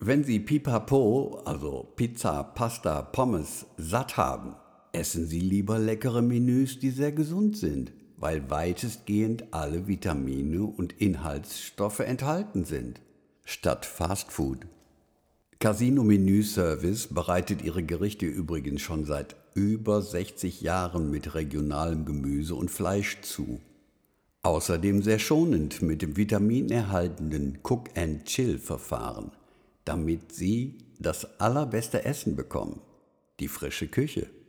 Wenn Sie Pipapo, also Pizza, Pasta, Pommes, satt haben, essen Sie lieber leckere Menüs, die sehr gesund sind, weil weitestgehend alle Vitamine und Inhaltsstoffe enthalten sind, statt Fast Food. Casino Menü Service bereitet ihre Gerichte übrigens schon seit über 60 Jahren mit regionalem Gemüse und Fleisch zu. Außerdem sehr schonend mit dem vitaminerhaltenden Cook-and-Chill-Verfahren, damit Sie das allerbeste Essen bekommen. Die frische Küche.